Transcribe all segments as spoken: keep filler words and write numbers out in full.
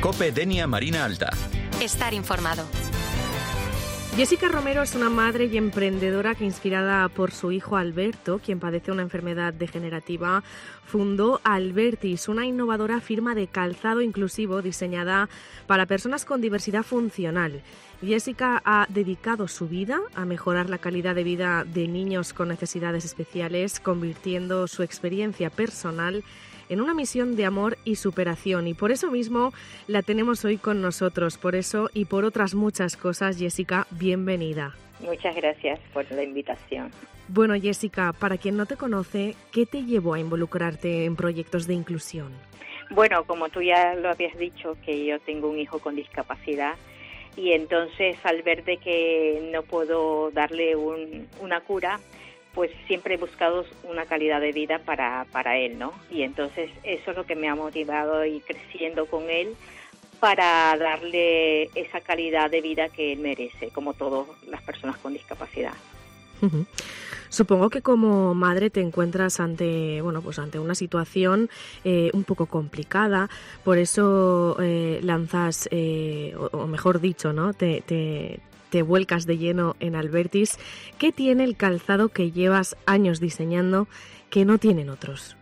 COPE Denia Marina Alta. Estar informado. Jessica Romero es una madre y emprendedora que, inspirada por su hijo Alberto, quien padece una enfermedad degenerativa, fundó Albertis, una innovadora firma de calzado inclusivo diseñada para personas con diversidad funcional. Jessica ha dedicado su vida a mejorar la calidad de vida de niños con necesidades especiales, convirtiendo su experiencia personal en una misión de amor y superación, y por eso mismo la tenemos hoy con nosotros. Por eso y por otras muchas cosas, Jessica, bienvenida. Muchas gracias por la invitación. Bueno, Jessica, para quien no te conoce, ¿qué te llevó a involucrarte en proyectos de inclusión? Bueno, como tú ya lo habías dicho, que yo tengo un hijo con discapacidad, y entonces al ver de que no puedo darle un, una cura, pues siempre he buscado una calidad de vida para, para él, ¿no? Y entonces eso es lo que me ha motivado a ir creciendo con él para darle esa calidad de vida que él merece, como todas las personas con discapacidad. Uh-huh. Supongo que como madre te encuentras ante, bueno, pues ante una situación eh, un poco complicada, por eso eh, lanzas, eh, o, o mejor dicho, ¿no? Te, te te vuelcas de lleno en Albertis. ¿Qué tiene el calzado que llevas años diseñando que no tienen otros?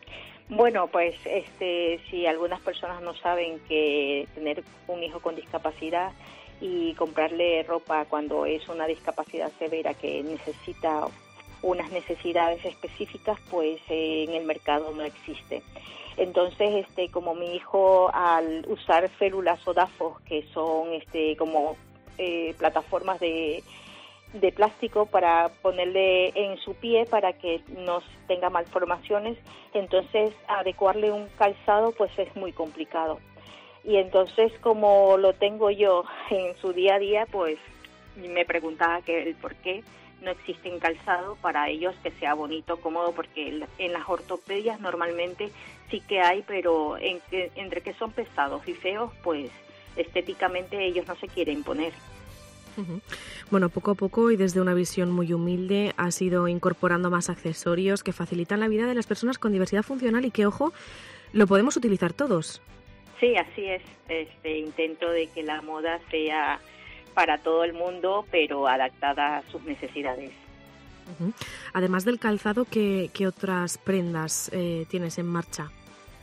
Bueno, pues este, si algunas personas no saben que tener un hijo con discapacidad y comprarle ropa cuando es una discapacidad severa que necesita unas necesidades específicas, pues eh, en el mercado no existe. Entonces, este, como mi hijo, al usar férulas o dafos, que son este, como Eh, plataformas de, de plástico para ponerle en su pie para que no tenga malformaciones, entonces adecuarle un calzado pues es muy complicado. Y entonces, como lo tengo yo en su día a día, pues me preguntaba que el por qué no existe un calzado para ellos que sea bonito, cómodo, porque en las ortopedias normalmente sí que hay, pero en que, entre que son pesados y feos, pues estéticamente ellos no se quieren poner. Uh-huh. Bueno, poco a poco y desde una visión muy humilde has ido incorporando más accesorios que facilitan la vida de las personas con diversidad funcional y que, ojo, lo podemos utilizar todos. Sí, así es. Este intento de que la moda sea para todo el mundo, pero adaptada a sus necesidades. Uh-huh. Además del calzado, ¿qué, qué otras prendas eh, tienes en marcha?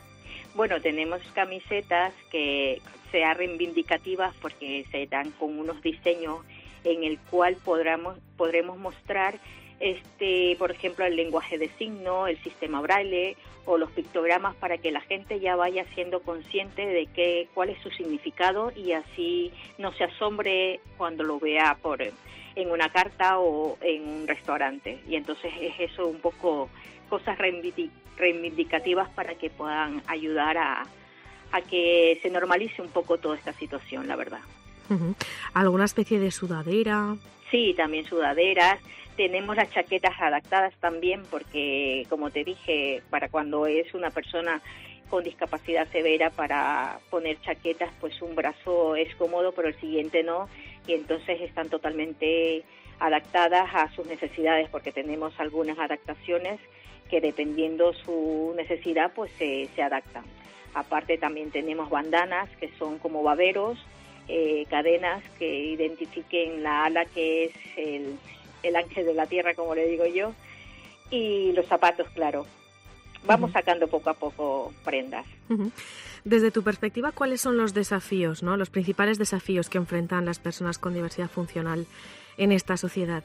Bueno, tenemos camisetas que sean reivindicativas porque se dan con unos diseños en el cual podremos, podremos mostrar, este, por ejemplo, el lenguaje de signo, el sistema braille o los pictogramas para que la gente ya vaya siendo consciente de qué, cuál es su significado y así no se asombre cuando lo vea por en una carta o en un restaurante. Y entonces es eso un poco cosas reivindicativas para que puedan ayudar a, a que se normalice un poco toda esta situación, la verdad. Uh-huh. ¿Alguna especie de sudadera? Sí, también sudaderas. Tenemos las chaquetas adaptadas también porque, como te dije, para cuando es una persona con discapacidad severa, para poner chaquetas, pues un brazo es cómodo, pero el siguiente no, y entonces están totalmente adaptadas a sus necesidades porque tenemos algunas adaptaciones que dependiendo su necesidad pues se, se adaptan. Aparte también tenemos bandanas que son como baberos, eh, cadenas que identifiquen la ala que es el, el ángel de la tierra, como le digo yo, y los zapatos, claro. Vamos uh-huh. sacando poco a poco prendas. Uh-huh. Desde tu perspectiva, ¿cuáles son los desafíos, ¿no? los principales desafíos que enfrentan las personas con diversidad funcional en esta sociedad?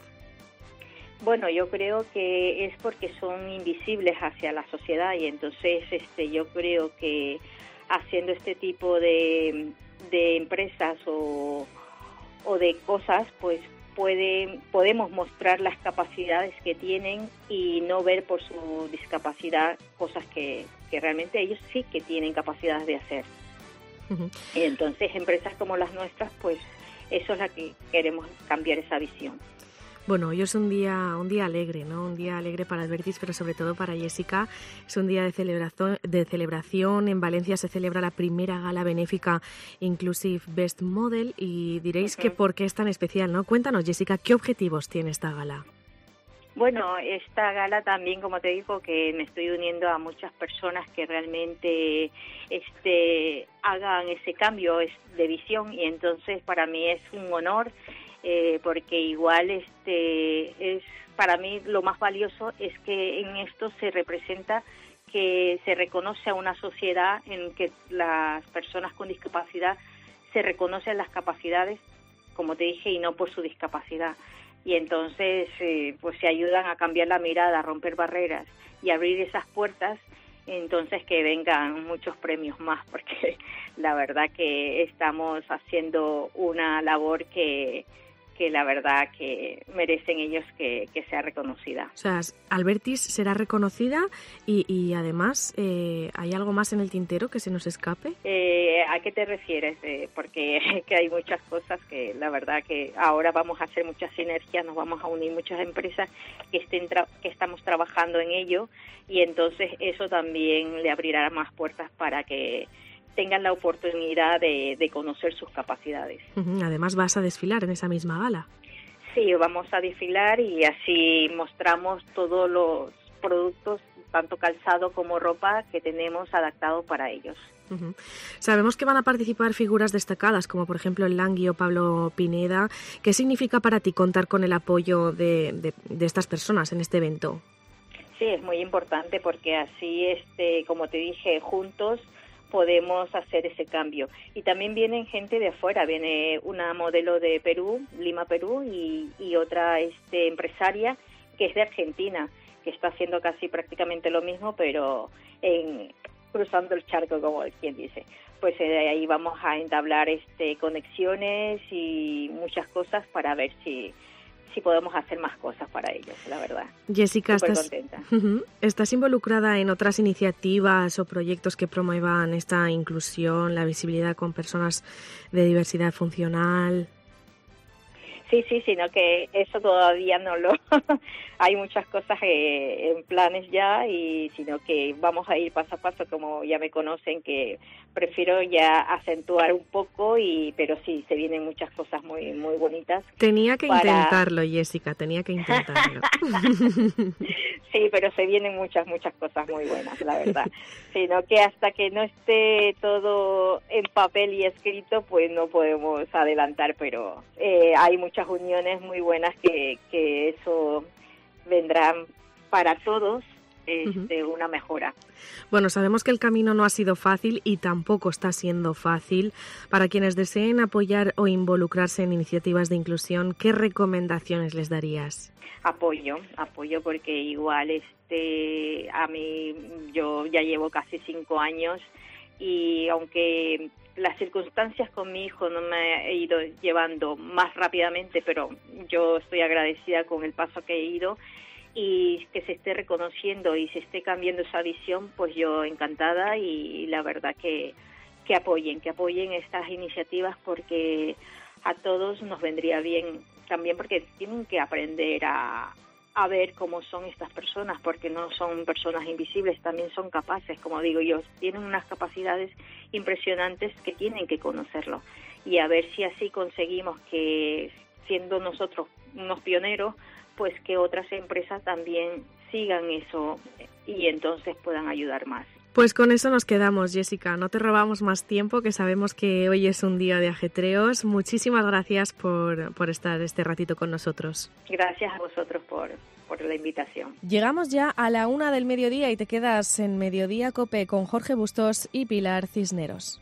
Bueno, yo creo que es porque son invisibles hacia la sociedad y entonces este, yo creo que haciendo este tipo de, de empresas o, o de cosas, pues puede, podemos mostrar las capacidades que tienen y no ver por su discapacidad cosas que, que realmente ellos sí que tienen capacidades de hacer. Uh-huh. Y entonces empresas como las nuestras, pues eso es la que queremos cambiar esa visión. Bueno, hoy es un día, un día alegre, ¿no? Un día alegre para Albertis, pero sobre todo para Jessica. Es un día de celebración, de celebración. En Valencia se celebra la primera gala benéfica Inclusive Best Model y diréis uh-huh. que por qué es tan especial, ¿no? Cuéntanos, Jessica, ¿qué objetivos tiene esta gala? Bueno, esta gala también, como te digo, que me estoy uniendo a muchas personas que realmente este, hagan ese cambio de visión, y entonces para mí es un honor, eh, porque igual este es para mí lo más valioso es que en esto se representa que se reconoce a una sociedad en que las personas con discapacidad se reconocen las capacidades, como te dije, y no por su discapacidad. Y entonces eh, pues se ayudan a cambiar la mirada, a romper barreras y abrir esas puertas, entonces que vengan muchos premios más, porque la verdad que estamos haciendo una labor que, que la verdad que merecen ellos que, que sea reconocida. O sea, Albertis será reconocida y, y además, eh, ¿hay algo más en el tintero que se nos escape? Eh, ¿A qué te refieres? Eh, porque que hay muchas cosas que la verdad que ahora vamos a hacer muchas sinergias, nos vamos a unir muchas empresas que estén tra- que estamos trabajando en ello, y entonces eso también le abrirá más puertas para que tengan la oportunidad de, de conocer sus capacidades. Además vas a desfilar en esa misma gala. Sí, vamos a desfilar y así mostramos todos los productos, tanto calzado como ropa, que tenemos adaptado para ellos. Uh-huh. Sabemos que van a participar figuras destacadas, como por ejemplo el Langui o Pablo Pineda. ¿Qué significa para ti contar con el apoyo de, de, de estas personas en este evento? Sí, es muy importante porque así, este, como te dije, juntos podemos hacer ese cambio. Y también vienen gente de afuera, viene una modelo de Perú, Lima, Perú, y, y otra este, empresaria que es de Argentina, que está haciendo casi prácticamente lo mismo, pero en, cruzando el charco, como quien dice. Pues eh, ahí vamos a entablar este, conexiones y muchas cosas para ver si si podemos hacer más cosas para ellos, la verdad. Jessica, Súper estás, contenta. uh-huh, ¿estás involucrada en otras iniciativas o proyectos que promuevan esta inclusión, la visibilidad con personas de diversidad funcional? Sí, sí, sino que eso todavía no lo... Hay muchas cosas eh, en planes ya, y sino que vamos a ir paso a paso, como ya me conocen, que prefiero ya acentuar un poco, y pero sí, se vienen muchas cosas muy muy bonitas. Tenía que para... intentarlo, Jessica, tenía que intentarlo. Sí, pero se vienen muchas, muchas cosas muy buenas, la verdad. Sino que hasta que no esté todo en papel y escrito, pues no podemos adelantar, pero eh, hay muchas uniones muy buenas que, que eso vendrán para todos. Este, una mejora. Bueno, sabemos que el camino no ha sido fácil y tampoco está siendo fácil. Para quienes deseen apoyar o involucrarse en iniciativas de inclusión, ¿qué recomendaciones les darías? Apoyo, apoyo porque igual este, a mí yo ya llevo casi cinco años, y aunque las circunstancias con mi hijo no me he ido llevando más rápidamente, pero yo estoy agradecida con el paso que he ido, y que se esté reconociendo y se esté cambiando esa visión, pues yo encantada, y la verdad que, que apoyen, que apoyen estas iniciativas, porque a todos nos vendría bien también, porque tienen que aprender a, a ver cómo son estas personas, porque no son personas invisibles, también son capaces, como digo yo, tienen unas capacidades impresionantes que tienen que conocerlo, y a ver si así conseguimos que, siendo nosotros unos pioneros, pues que otras empresas también sigan eso y entonces puedan ayudar más. Pues con eso nos quedamos, Jessica. No te robamos más tiempo, que sabemos que hoy es un día de ajetreos. Muchísimas gracias por, por estar este ratito con nosotros. Gracias a vosotros por, por la invitación. Llegamos ya a la una del mediodía y te quedas en Mediodía Cope con Jorge Bustos y Pilar Cisneros.